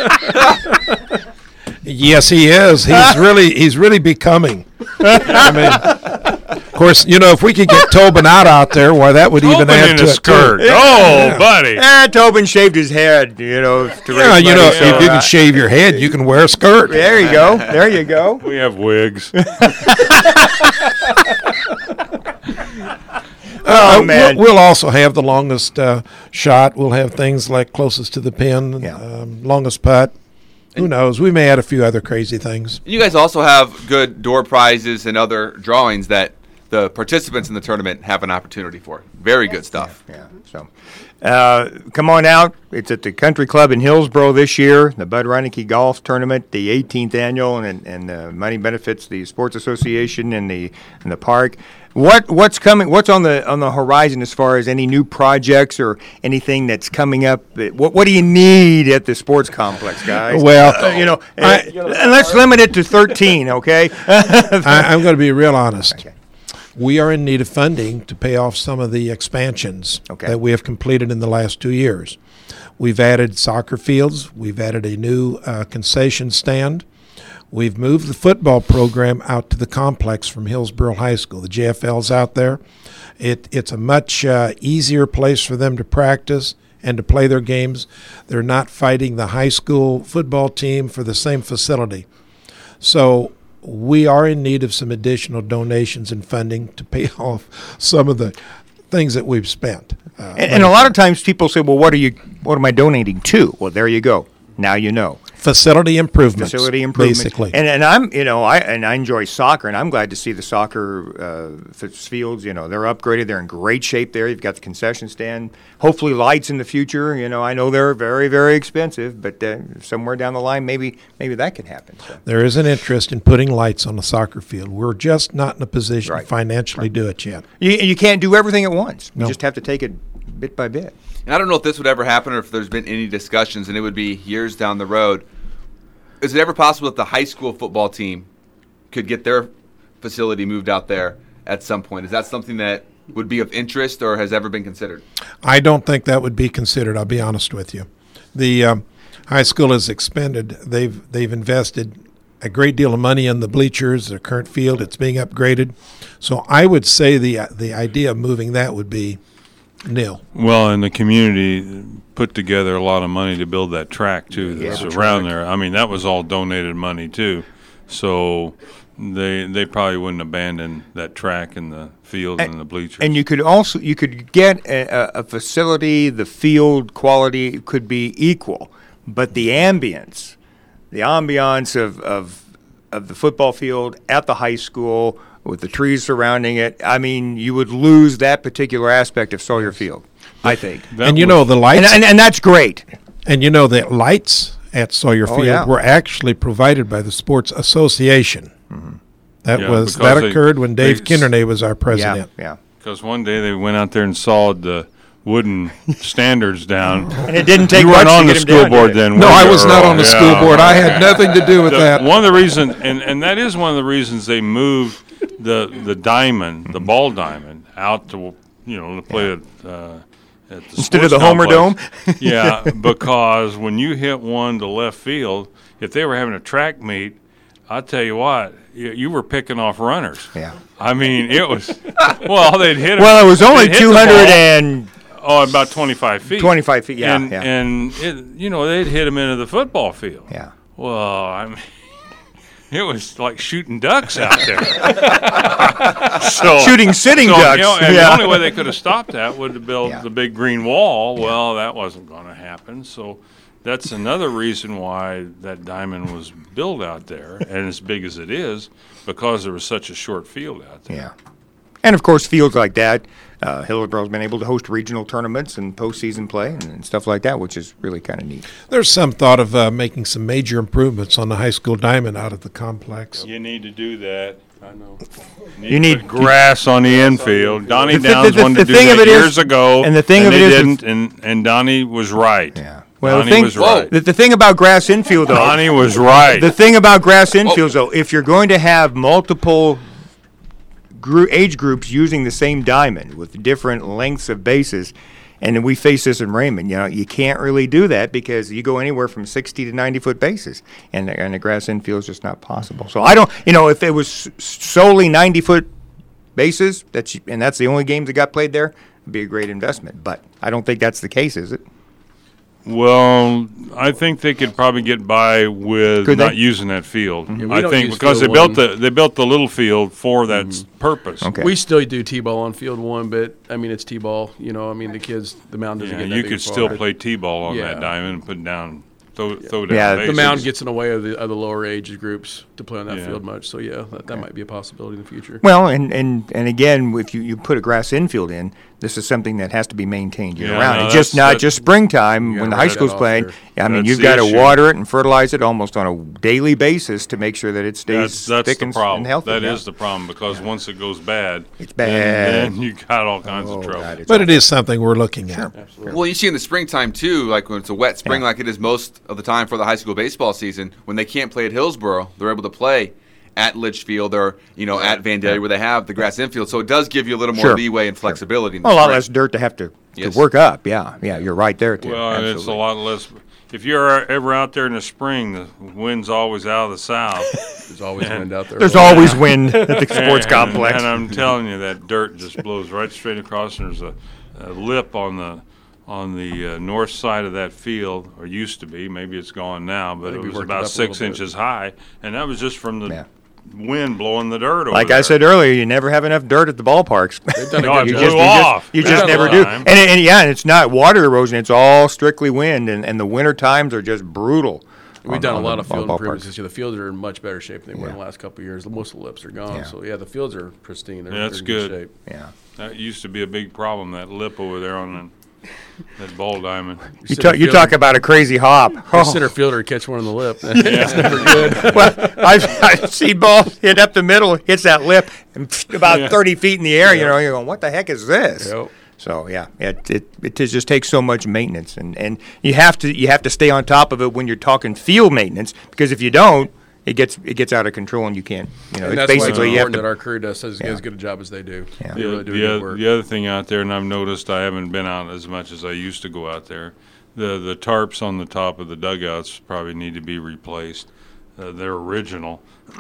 Yes, he is. He's really becoming. I mean, of course, you know, if we could get Tobin out there, why that would even add to a it skirt. Too. Oh, buddy. Tobin shaved his head, you know. If you can shave your head, you can wear a skirt. There you go. There you go. We have wigs. Oh, man. We'll also have the longest shot. We'll have things like closest to the pin, longest putt. Who knows? We may add a few other crazy things. You guys also have good door prizes and other drawings that the participants in the tournament have an opportunity for. Very good stuff. Yeah. So, come on out. It's at the Country Club in Hillsboro this year. The Bud Reineke Golf Tournament, the 18th annual, and money benefits the Sports Association and the park. What's coming? What's on the horizon as far as any new projects or anything that's coming up? What do you need at the sports complex, guys? Well, and let's limit it to 13, okay? I'm going to be real honest. Okay. we are in need of funding to pay off some of the expansions that we have completed in the last 2 years. We've added soccer fields. We've added a new concession stand. We've moved the football program out to the complex from Hillsborough High School. The JFL's out there. It's a much easier place for them to practice and to play their games. They're not fighting the high school football team for the same facility. So we are in need of some additional donations and funding to pay off some of the things that we've spent. And a lot of times people say, well, what am I donating to? Well, there you go. Now you know. Facility improvements. Basically. And I'm, I enjoy soccer, and I'm glad to see the soccer fields. They're upgraded. They're in great shape there. You've got the concession stand. Hopefully lights in the future. I know they're very, very expensive, but somewhere down the line, maybe that could happen. So. There is an interest in putting lights on the soccer field. We're just not in a position to financially do it yet. You can't do everything at once. You just have to take it bit by bit. And I don't know if this would ever happen or if there's been any discussions, and it would be years down the road. Is it ever possible that the high school football team could get their facility moved out there at some point? Is that something that would be of interest or has ever been considered? I don't think that would be considered, I'll be honest with you. The high school has expended. They've invested a great deal of money in the bleachers, the current field. It's being upgraded. So I would say the idea of moving that would be nil. Well, and the community put together a lot of money to build that track too. That's around there. I mean, that was all donated money too. So they probably wouldn't abandon that track and the field and the bleachers. And you could get a facility. The field quality could be equal, but the ambience of the football field at the high school, with the trees surrounding it, I mean, you would lose that particular aspect of Sawyer Field, I think. And the lights... And that's great. And the lights at Sawyer Field were actually provided by the Sports Association. Mm-hmm. That occurred when Dave Kindernay was our president. Yeah. Because one day they went out there and sawed the wooden standards down. And it didn't take you much weren't to on get the him school down, board did it? then. No, I was not on the school board. I had nothing to do with that. One of the reasons, and that is one of the reasons they moved the diamond, the ball diamond, out to play at the instead of the Homer Dome. Yeah, because when you hit one to left field, if they were having a track meet, I'll tell you what, you were picking off runners. Yeah. I mean, it was they'd hit. Well, it was only 200 and. Oh, about 25 feet. 25 feet, yeah. And they'd hit them into the football field. Yeah. Well, I mean, it was like shooting ducks out there. Shooting sitting ducks. And the only way they could have stopped that would have built the big green wall. Well, that wasn't going to happen. So that's another reason why that diamond was built out there, and as big as it is, because there was such a short field out there. Yeah. And, of course, fields like that, Hillsboro's been able to host regional tournaments and postseason play and stuff like that, which is really kind of neat. There's some thought of making some major improvements on the high school diamond out of the complex. You need to do that. I know. You need grass on the infield. Donnie Downs wanted to do that years ago, and the thing of it is, and Donnie was right. Yeah. Well, the thing about grass infield, though, Donnie was right. The thing about grass infields, though, if you're going to have multiple age groups using the same diamond with different lengths of bases, and we face this in Raymond, you can't really do that because you go anywhere from 60 to 90-foot bases, and the grass infield is just not possible. So I don't, if it was solely 90-foot bases, that's the only games that got played there, it'd be a great investment. But I don't think that's the case, is it? Well, I think they could probably get by with not using that field. Yeah, I think because they built the little field for that purpose. Okay. We still do T-ball on field one, but I mean it's T-ball. The kids, the mound doesn't get that you big could far. still play T-ball on that diamond and put down. Throw down the mound gets in the way of the lower age groups to play on that field much. So that might be a possibility in the future. Well, and again, if you put a grass infield in, this is something that has to be maintained year round. No, it's not just springtime when the high school's playing. I mean, you've got to water it and fertilize it almost on a daily basis to make sure that it stays thick and healthy. That is the problem because once it goes bad, it's bad. Then you got all kinds of trouble. But it is something we're looking at. Absolutely. Well, you see in the springtime too, like when it's a wet spring, like it is most of the time for the high school baseball season, when they can't play at Hillsboro, they're able to play at Litchfield or at Vandalia where they have the grass infield. So it does give you a little more Sure. leeway and flexibility. In the a lot spring. less dirt to have to Yes. work up. Yeah, you're right there too. Well, and Absolutely. it's a lot less. If you're ever out there in the spring, the wind's always out of the south. There's always wind out there. There's always wind at the sports complex. And I'm telling you, that dirt just blows right straight across. And there's a lip on the north side of that field, or used to be. Maybe it's gone now, but it we was worked it about up a 6 little bit. inches high, and that was just from the Yeah. wind blowing the dirt over Like there. I said earlier, you never have enough dirt at the ballparks. They've done a No, good it job. blew off. You They've just done a never lot do. of time. And it's not water erosion. It's all strictly wind, and the winter times are just brutal. We've done a on lot the of field ballparks. improvements this year. The fields are in much better shape than they were in the Yeah. last couple of years. Most of the lips are gone. Yeah. So, the fields are pristine. They're, Yeah, that's they're in good. shape. Yeah. That used to be a big problem, that lip over there on that ball diamond. You talk about a crazy hop. Your center fielder would catch one on the lip. That's never good. Well, I've seen balls hit up the middle, hits that lip, and about 30 feet in the air. You're going, what the heck is this? Yep. So it just takes so much maintenance, and you have to stay on top of it when you're talking field maintenance, because if you don't, it gets out of control and you can't. And It's that's why it's basically you have important to. that our crew does as good a job as they do. Yeah. They really do good work. The other thing out there, and I've noticed I haven't been out as much as I used to go out there, the tarps on the top of the dugouts probably need to be replaced. They're original,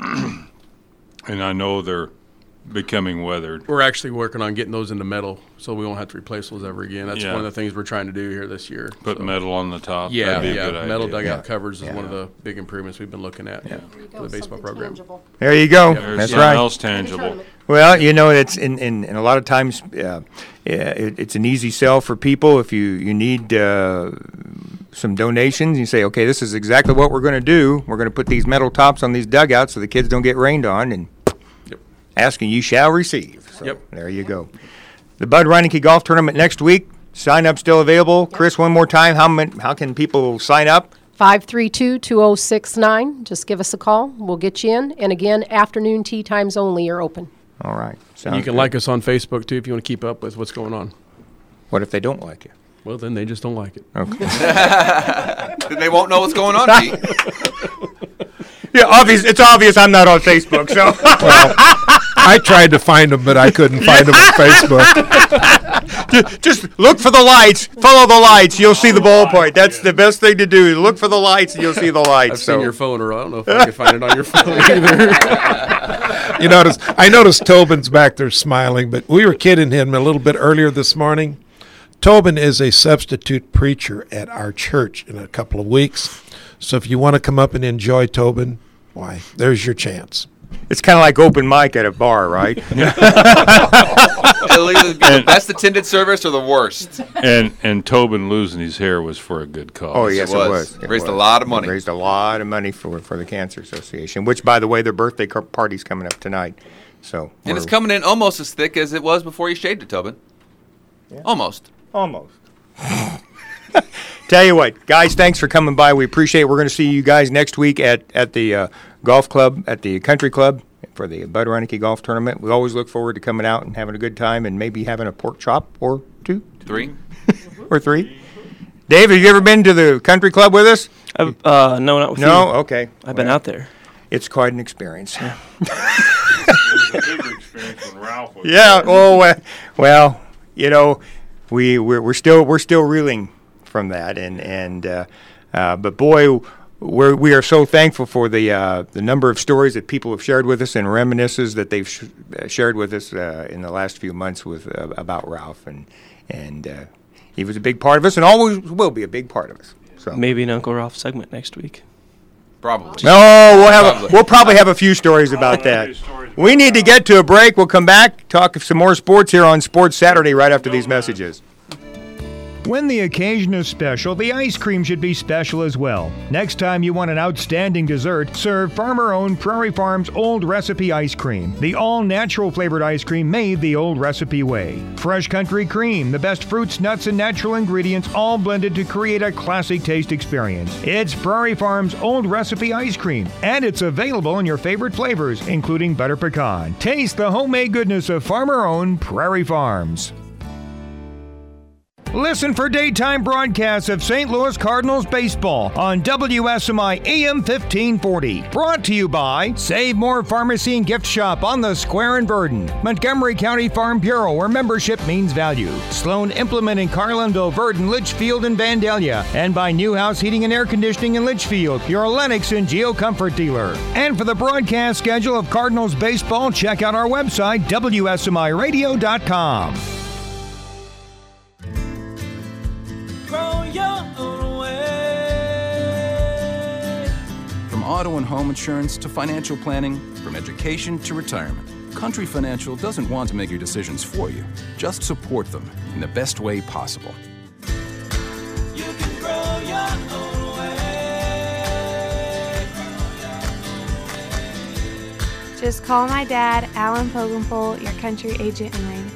and I know they're becoming weathered. We're actually working on getting those into metal, so we won't have to replace those ever again. That's Yeah. one of the things we're trying to do here this year. Put So- metal on the top. Yeah, That'd be a good metal idea. dugout Yeah. covers is Yeah. one of the big improvements we've been looking at for the baseball program. There you go. There's That's something right. else tangible. Well, it's in a lot of times it's an easy sell for people. If you need some donations, you say, okay, this is exactly what we're going to do. We're going to put these metal tops on these dugouts so the kids don't get rained on, and asking you shall receive. So there you go. The Bud Reineke Golf Tournament next week. Sign up still available. Chris, one more time, how can people sign up? 532-2069. Just give us a call. We'll get you in. And again, afternoon tea times only are open. All right. And you can like us on Facebook, too, if you want to keep up with what's going on. What if they don't like you? Well, then they just don't like it. Okay. Then they won't know what's going on, Pete. Yeah, it's obvious I'm not on Facebook, so. I tried to find them, but I couldn't find them on Facebook. Just look for the lights. Follow the lights. You'll see the ballpoint. That's the best thing to do. Look for the lights, and you'll see the lights. I've seen your phone, or I don't know if I can find it on your phone either. I noticed Tobin's back there smiling, but we were kidding him a little bit earlier this morning. Tobin is a substitute preacher at our church in a couple of weeks. So if you want to come up and enjoy Tobin, why, there's your chance. It's kind of like open mic at a bar, right? It'll either be the best attended service or the worst. And Tobin losing his hair was for a good cause. Oh, yes, it was. Raised a lot of money. Raised a lot of money for the Cancer Association, which, by the way, their birthday party's coming up tonight. So And it's coming in almost as thick as it was before you shaved it, Tobin. Yeah. Almost. Tell you what, guys, thanks for coming by. We appreciate it. We're going to see you guys next week at the golf club, at the country club for the Bud Reineke Golf Tournament. We always look forward to coming out and having a good time and maybe having a pork chop or two. 3. Or 3. Dave, have you ever been to the country club with us? No, not with you. No? Okay. I've been out there. It's quite an experience. It was a bigger experience when Ralph was Yeah. there. Oh, well, we're still reeling from that, but boy, we are so thankful for the number of stories that people have shared with us and reminiscences that they've shared with us in the last few months about Ralph, and he was a big part of us and always will be a big part of us. So Maybe an Uncle Ralph segment next week. Probably. No, we'll probably have a few stories about that. We need to get to a break. We'll come back, talk some more sports here on Sports Saturday right after these messages. When the occasion is special, the ice cream should be special as well. Next time you want an outstanding dessert, serve farmer-owned Prairie Farms Old Recipe Ice Cream, the all-natural flavored ice cream made the old recipe way. Fresh country cream, the best fruits, nuts, and natural ingredients all blended to create a classic taste experience. It's Prairie Farms Old Recipe Ice Cream, and it's available in your favorite flavors, including butter pecan. Taste the homemade goodness of farmer-owned Prairie Farms. Listen for daytime broadcasts of St. Louis Cardinals baseball on WSMI AM 1540. Brought to you by Save More Pharmacy and Gift Shop on the Square in Verdon, Montgomery County Farm Bureau, where membership means value, Sloan Implement in Carlinville, Verdon, Litchfield, and Vandalia, and by New House Heating and Air Conditioning in Litchfield, your Lennox and Geo Comfort dealer. And for the broadcast schedule of Cardinals baseball, check out our website, WSMIRadio.com. Grow your own way. From auto and home insurance to financial planning, from education to retirement, Country Financial doesn't want to make your decisions for you. Just support them in the best way possible. You can grow your own way. Just call my dad, Alan Pogenpole, your country agent in Raymond.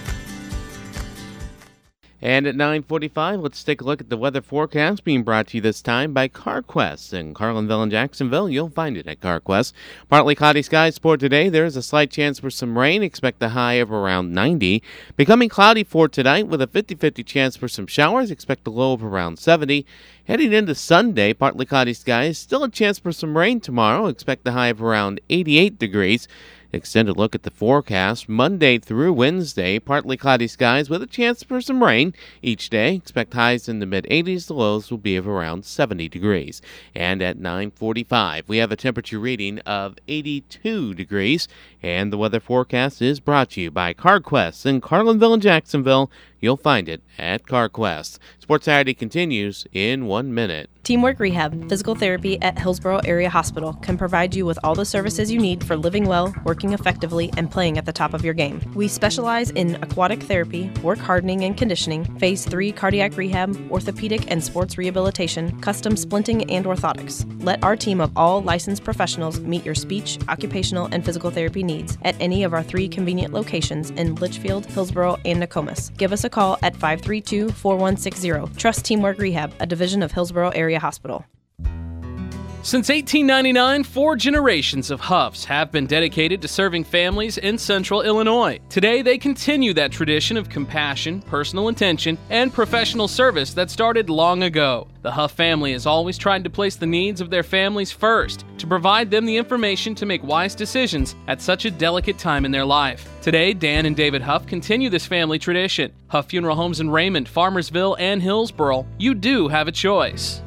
And at 9:45, let's take a look at the weather forecast being brought to you this time by CarQuest. In Carlinville and Jacksonville, you'll find it at CarQuest. Partly cloudy skies for today. There is a slight chance for some rain. Expect a high of around 90. Becoming cloudy for tonight with a 50-50 chance for some showers. Expect a low of around 70. Heading into Sunday, partly cloudy skies. Still a chance for some rain tomorrow. Expect a high of around 88 degrees. Extended look at the forecast. Monday through Wednesday, partly cloudy skies with a chance for some rain each day. Expect highs in the mid-80s. The lows will be of around 70 degrees. And at 9:45, we have a temperature reading of 82 degrees. And the weather forecast is brought to you by CarQuest in Carlinville and Jacksonville. You'll find it at CarQuest. Sports Saturday continues in 1 minute. Teamwork Rehab, physical therapy at Hillsborough Area Hospital, can provide you with all the services you need for living well, working effectively, and playing at the top of your game. We specialize in aquatic therapy, work hardening and conditioning, Phase 3 cardiac rehab, orthopedic and sports rehabilitation, custom splinting, and orthotics. Let our team of all licensed professionals meet your speech, occupational, and physical therapy needs at any of our 3 convenient locations in Litchfield, Hillsborough, and Nokomis. Give us a call at 532-4160. Trust Teamwork Rehab, a division of Hillsborough Area Hospital. Since 1899, 4 generations of Huffs have been dedicated to serving families in central Illinois. Today, they continue that tradition of compassion, personal attention, and professional service that started long ago. The Huff family has always tried to place the needs of their families first, to provide them the information to make wise decisions at such a delicate time in their life. Today, Dan and David Huff continue this family tradition. Huff Funeral Homes in Raymond, Farmersville, and Hillsborough. You do have a choice.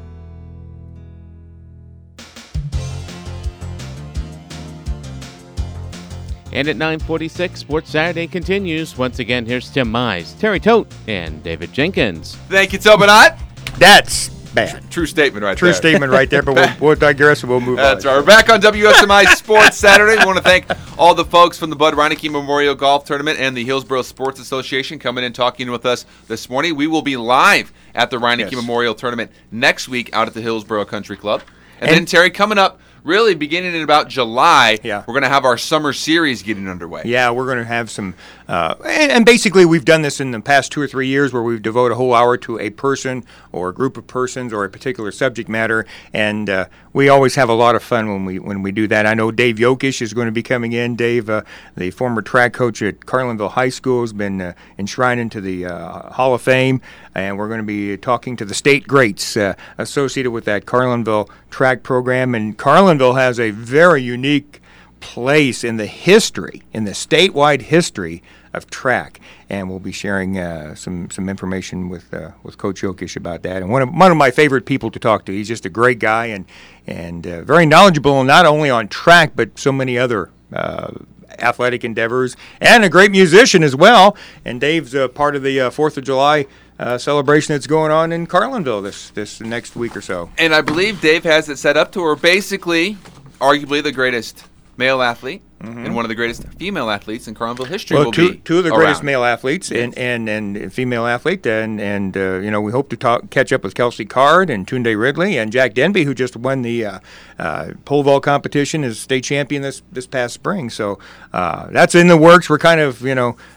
And at 9:46, Sports Saturday continues. Once again, here's Tim Mize, Terry Tote, and David Jenkins. Thank you, Tobinot. That's bad. True statement right there. True statement right there, but we'll digress and we'll move on. That's right. We're back on WSMI Sports Saturday. We want to thank all the folks from the Bud Reineke Memorial Golf Tournament and the Hillsborough Sports Association coming and talking with us this morning. We will be live at the Reineke Memorial Tournament next week out at the Hillsborough Country Club. And then, Terry, coming up, really beginning in about July, we're going to have our summer series getting underway. Yeah, we're going to have some, and basically we've done this in the past 2 or 3 years where we've devoted a whole hour to a person or a group of persons or a particular subject matter, and we always have a lot of fun when we do that. I know Dave Yokish is going to be coming in. Dave, the former track coach at Carlinville High School, has been enshrined into the Hall of Fame, and we're going to be talking to the state greats associated with that Carlinville track program. And Carlinville has a very unique place in the history, in the statewide history of track, and we'll be sharing some information with Coach Yokish about that. And one of my favorite people to talk to. He's just a great guy and very knowledgeable, not only on track but so many other athletic endeavors, and a great musician as well. And Dave's part of the 4th of July celebration that's going on in Carlinville this next week or so. And I believe Dave has it set up to where basically, arguably the greatest male athlete and one of the greatest female athletes in Carlinville history will be two of the greatest around. male athletes and female athlete, and you know, we hope to catch up with Kelsey Card and Tunde Ridley and Jack Denby, who just won the pole vault competition as state champion this past spring. So that's in the works. We're kind of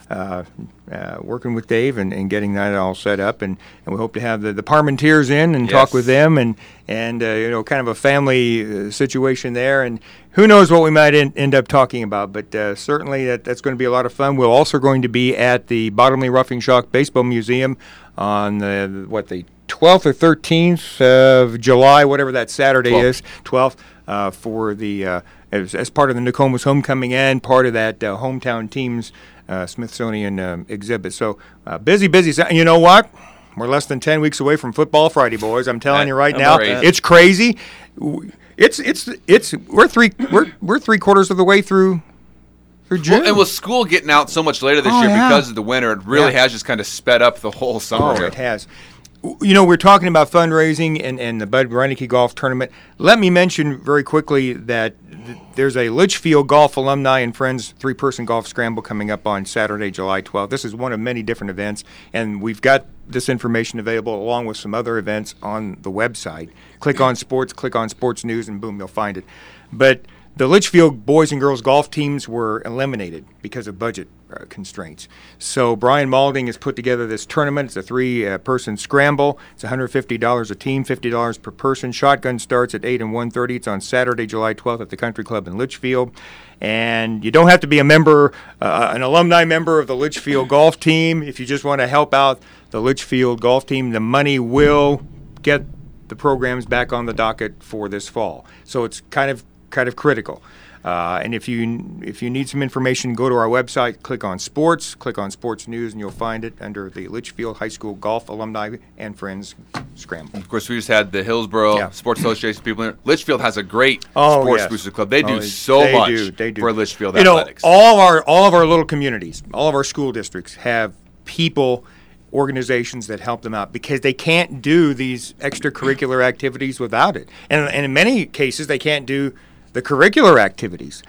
working with Dave and getting that all set up, and we hope to have the Parmentiers in and Yes. talk with them, and kind of a family situation there, and who knows what we might end up talking about, but certainly that's going to be a lot of fun. We're also going to be at the Bottomley Roughing Shock Baseball Museum on the 12th or 13th of July, whatever that Saturday 12th. is, 12th, for the as part of the Nokomis Homecoming and part of that hometown team's Smithsonian exhibit. So busy. You know what? We're less than 10 weeks away from Football Friday, boys. I'm telling you right now, it's crazy. We're three quarters of the way through June. Well, and with school getting out so much later this year because of the winter, it really has just kind of sped up the whole summer. Oh, it has. We're talking about fundraising and the Bud Reineke Golf Tournament. Let me mention very quickly that there's a Litchfield Golf Alumni and Friends 3-person golf scramble coming up on Saturday, July 12th. This is one of many different events, and we've got this information available along with some other events on the website. Click on sports, click on sports news, and boom, you'll find it. But the Litchfield boys and girls golf teams were eliminated because of budget constraints. So Brian Malding has put together this tournament. It's a 3-person scramble. It's $150 a team, $50 per person. Shotgun starts at 8 and 1:30. It's on Saturday, July 12th at the Country Club in Litchfield. And you don't have to be a member, an alumni member of the Litchfield golf team. If you just want to help out the Litchfield golf team, the money will get the programs back on the docket for this fall. So it's kind of critical. And if you need some information, go to our website, click on sports news, and you'll find it under the Litchfield High School Golf Alumni and Friends Scramble. Of course, we just had the Hillsborough Sports Association people in there. Litchfield has a great sports booster club. They do so much for Litchfield athletics. All of our little communities, all of our school districts have people, organizations that help them out because they can't do these extracurricular activities without it. And in many cases, they can't do the curricular activities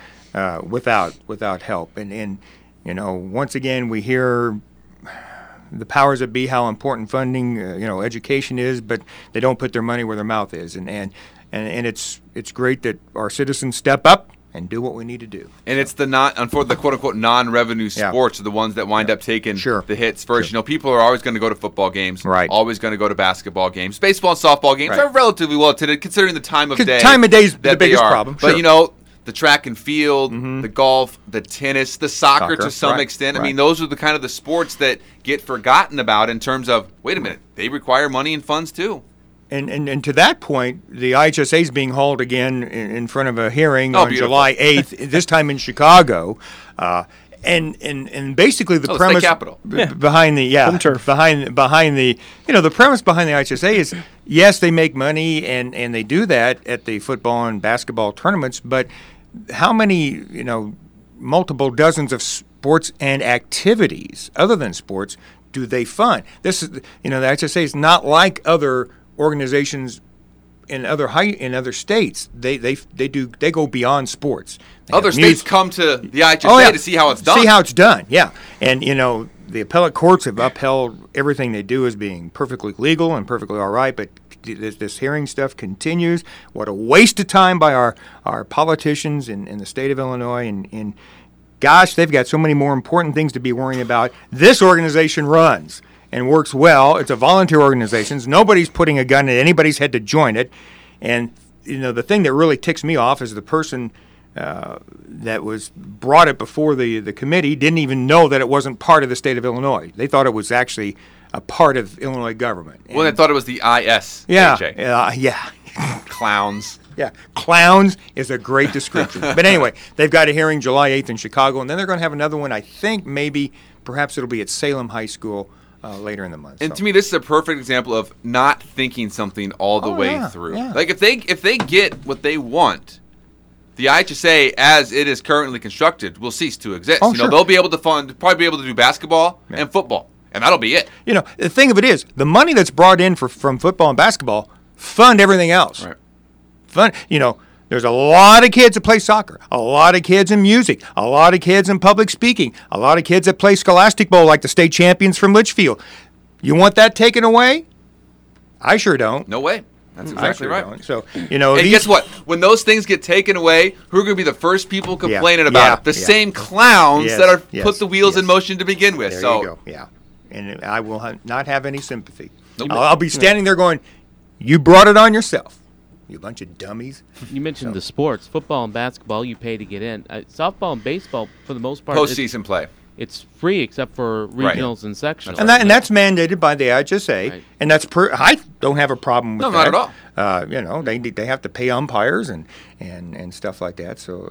without help. And once again, we hear the powers that be how important funding, education is, but they don't put their money where their mouth is. And it's great that our citizens step up and do what we need to do. And it's the quote-unquote non-revenue sports are the ones that wind up taking the hits first. People are always going to go to football games, always going to go to basketball games. Baseball and softball games are relatively well attended considering the time of day. Time of day is the biggest problem. But, the track and field, the golf, the tennis, the soccer to some extent. I mean, those are the kind of the sports that get forgotten about in terms of, wait a minute, they require money and funds too. And to that point, the IHSA is being hauled again in front of a hearing on July 8th, this time in Chicago. And basically the premise behind the the premise behind the IHSA is yes, they make money and they do that at the football and basketball tournaments, but how many multiple dozens of sports and activities other than sports do they fund? This is the IHSA is not like other organizations in other states. They go beyond sports. Other states come to the IHSA to see how it's done. See how it's done, yeah. And the appellate courts have upheld everything they do as being perfectly legal and perfectly all right, but this hearing stuff continues. What a waste of time by our politicians in the state of Illinois, and gosh, they've got so many more important things to be worrying about. This organization runs and works well. It's a volunteer organization. Nobody's putting a gun at anybody's head to join it. And the thing that really ticks me off is the person that was brought it before the committee didn't even know that it wasn't part of the state of Illinois. They thought it was actually a part of Illinois government. Well, they thought it was the ISHA. Yeah. Clowns. Yeah, clowns is a great description. But anyway, they've got a hearing July 8th in Chicago, and then they're going to have another one, I think perhaps it'll be at Salem High School later in the month. And to me, this is a perfect example of not thinking something all the way through. Yeah. Like if they get what they want, the IHSA as it is currently constructed will cease to exist. They'll be able to probably be able to do basketball and football, and that'll be it. The thing of it is, the money that's brought in from football and basketball fund everything else. Right. There's a lot of kids that play soccer, a lot of kids in music, a lot of kids in public speaking, a lot of kids that play Scholastic Bowl like the state champions from Litchfield. You want that taken away? I sure don't. No way. That's I exactly sure right. don't. So, you know, And guess what? When those things get taken away, who are going to be the first people complaining about it? The same clowns that are put the wheels in motion to begin with. There so you go. Yeah. And I will not have any sympathy. Nope. I'll be standing there going, you brought it on yourself, you bunch of dummies. You mentioned the sports. Football and basketball, you pay to get in. Softball and baseball, for the most part, postseason play. It's free except for regionals and sectionals. And that's mandated by the IHSA. Right. And that's I don't have a problem with No, that. not at all. You know, they have to pay umpires and stuff like that. So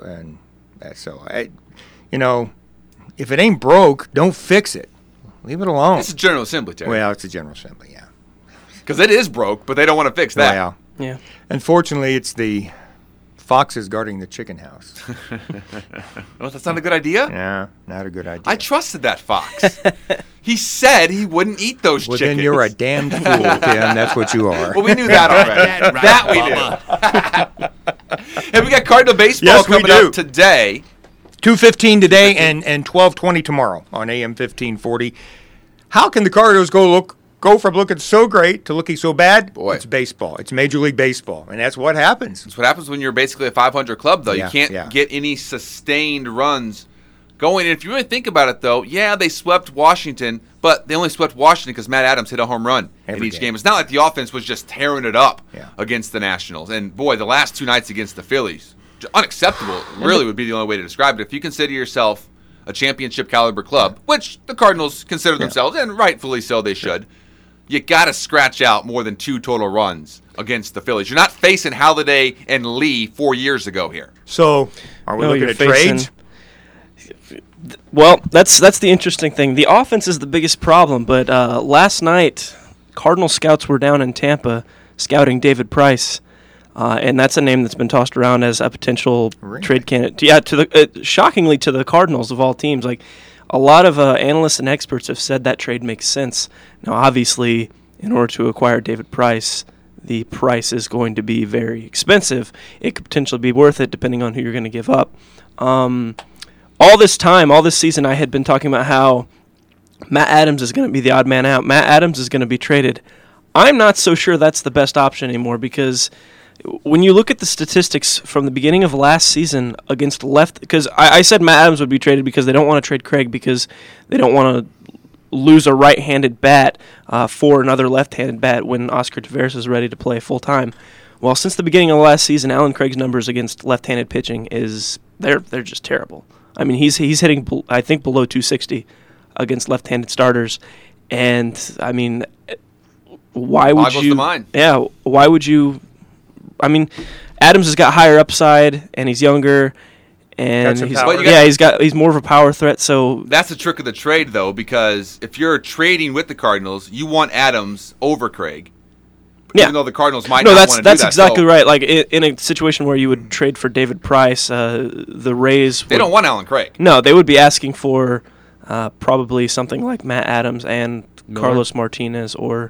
you know, if it ain't broke, don't fix it. Leave it alone. It's a General Assembly, Terry. Well, it's a General Assembly, yeah. Because it is broke, but they don't want to fix that. Well, yeah. Unfortunately, it's the foxes guarding the chicken house. Well, that's not a good idea. Yeah, not a good idea. I trusted that fox. He said he wouldn't eat those Well, chickens. then you're a damned fool, Tim. That's what you are. Well, we knew that already. That we knew. And we got Cardinal baseball Yes, we coming do. up today. 2:15 today and 12:20 tomorrow on AM 1540. How can the Cardinals go from looking so great to looking so bad? Boy. It's baseball. It's Major League Baseball, and that's what happens. That's what happens when you're basically a 500 club, though. Yeah, You can't yeah. get any sustained runs going. And if you really think about it, though, yeah, they swept Washington, but they only swept Washington because Matt Adams hit a home run in each game. It's not like the offense was just tearing it up against the Nationals. And, boy, the last two nights against the Phillies, unacceptable really would be the only way to describe it. If you consider yourself a championship caliber club, which the Cardinals consider themselves, and rightfully so they should, you got to scratch out more than 2 total runs against the Phillies. You're not facing Halladay and Lee 4 years ago here. So, are we looking you're at trades? Well, that's the interesting thing. The offense is the biggest problem, but last night, Cardinal scouts were down in Tampa scouting David Price, and that's a name that's been tossed around as a potential trade candidate. Yeah, shockingly to the Cardinals of all teams. Like, a lot of analysts and experts have said that trade makes sense. Now, obviously, in order to acquire David Price, the price is going to be very expensive. It could potentially be worth it depending on who you're going to give up. All this season, I had been talking about how Matt Adams is going to be the odd man out. Matt Adams is going to be traded. I'm not so sure that's the best option anymore because when you look at the statistics from the beginning of last season against left, because I said Matt Adams would be traded because they don't want to trade Craig because they don't want to lose a right-handed bat for another left-handed bat when Oscar Taveras is ready to play full-time. Well, since the beginning of last season, Alan Craig's numbers against left-handed pitching they're just terrible. I mean, he's hitting, I think, below 260 against left-handed starters, and I mean, why would Boggles you? the mind. Yeah, why would you? I mean, Adams has got higher upside, and he's younger, and he's more of a power threat. So that's the trick of the trade, though, because if you're trading with the Cardinals, you want Adams over Craig. Even though the Cardinals might not want to do that. That's exactly right. Like in a situation where you would trade for David Price, the Rays they don't want Alan Craig. No, they would be asking for probably something like Matt Adams and Carlos Martinez or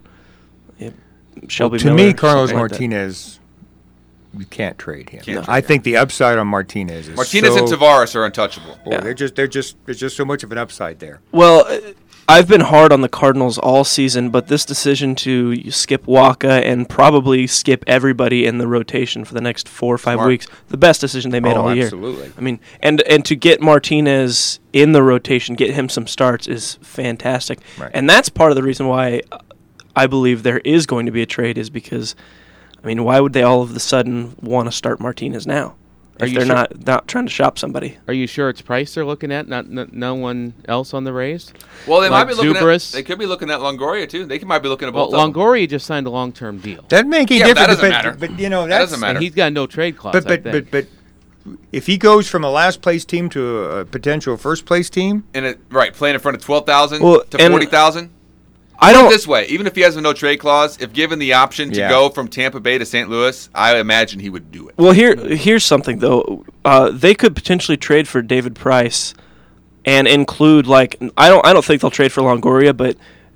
Shelby To Miller. me, Carlos something like that. Martinez, you can't trade him. Can't trade I think the upside on Martinez is Martinez and Tavares are untouchable. There's just so much of an upside there. Well, I've been hard on the Cardinals all season, but this decision to skip Waka and probably skip everybody in the rotation for the next 4 or 5 weeks, the best decision they made all year. Absolutely. I mean, and to get Martinez in the rotation, get him some starts is fantastic. Right. And that's part of the reason why I believe there is going to be a trade is because, I mean, why would they all of a sudden want to start Martinez now? If they're not trying to shop somebody. Are you sure it's Price they're looking at, not no one else on the Rays? Well, they might be looking Zubrus? They could be looking at Longoria too. They might be looking at both. Well, of them. Longoria just signed a long-term deal. That make any Yeah, but difference. that doesn't matter. But you know That that's doesn't matter. And he's got no trade clause. I think. But if he goes from a last place team to a potential first place team, playing in front of 12,000 Well, to and 40,000. I Put it don't. this way, even if he has a no trade clause, if given the option to Yeah. go from Tampa Bay to St. Louis, I imagine he would do it. Well, here's something though. They could potentially trade for David Price, and include I don't think they'll trade for Longoria, but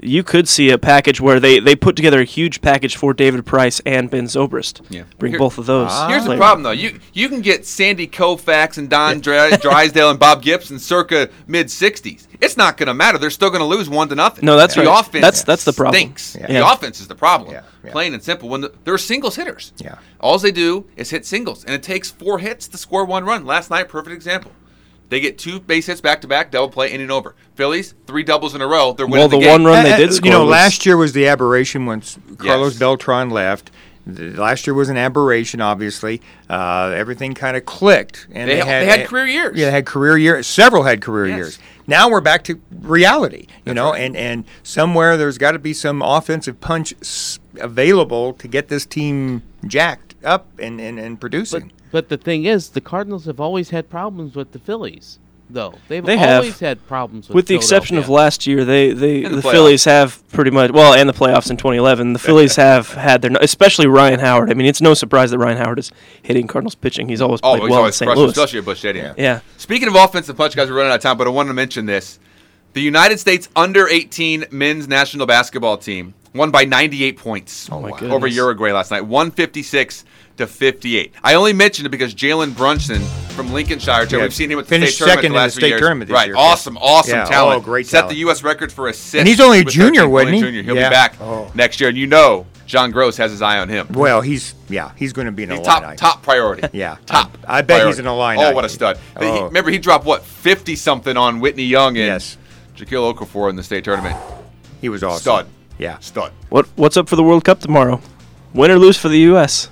you could see a package where they put together a huge package for David Price and Ben Zobrist. Yeah. Bring both of those. Here's the players. problem, though. You can get Sandy Koufax and Don Drysdale and Bob Gibson circa mid-60s. It's not going to matter. They're still going to lose 1-0. No, that's the right. Offense That's the problem. Stinks. Yeah. The offense is the problem. Yeah. Plain and simple. When they're singles hitters. Yeah. All they do is hit singles, and it takes 4 hits to score 1 run. Last night, perfect example. They get 2 base hits back-to-back, double play, inning over. Phillies, 3 doubles in a row. They're winning the game. one run they did score was- last year was the aberration once Carlos Yes. Beltran left. Last year was an aberration, obviously. Everything kind of clicked. And They had career years. Yeah, they had career years. Several had career Yes. years. Now we're back to reality, and somewhere there's got to be some offensive punch available to get this team jacked up and producing. But the thing is, the Cardinals have always had problems with the Phillies, though. They always have. had problems with With the exception of Philadelphia. last year, the playoffs. Phillies have pretty much, well, and the playoffs in 2011, the Phillies have had their, especially Ryan Howard. I mean, it's no surprise that Ryan Howard is hitting Cardinals pitching. He's always played He's well in always St. crushing, Louis. especially at Busch Stadium. Yeah. Speaking of offensive punch, guys, we're running out of time, but I wanted to mention this. The United States under-18 men's national basketball team won by 98 points over Uruguay last night, 156-58. I only mentioned it because Jalen Brunson from Lincolnshire, we've seen him at the finished state tournament second the in last the few state years. tournament this right, year. awesome Yeah. talent. Oh, great Set talent. the U.S. record for assists. And he's only a with junior, 13, wasn't he? Junior. He'll Yeah. be back Oh. next year, and you know John Gross has his eye on him. Well, he's going to be an He's Illini. top priority. Yeah. Top. I bet he's priority. an Illini. Oh, what a stud. Oh. Remember, he dropped, 50-something on Whitney Young and Yes. Shaquille Okafor in the state tournament. He was awesome. Stud. Yeah. Stud. What's up for the World Cup tomorrow? Win or lose for the U.S.?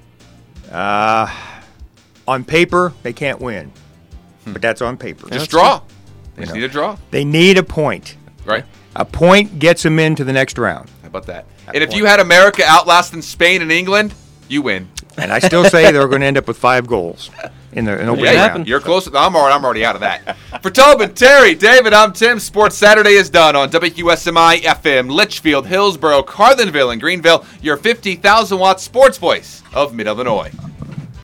On paper, they can't win. But that's on paper. Just draw. They just need a draw. They need a point. Right. A point gets them into the next round. How about that? And if you had America outlasting Spain and England, you win. And I still say they're going to end up with 5 goals in the opening round. You're close. I'm already out of that. For Tobin, Terry, David, I'm Tim. Sports Saturday is done on WQSMI FM, Litchfield, Hillsboro, Carlinville, and Greenville. Your 50,000-watt sports voice of Mid-Illinois.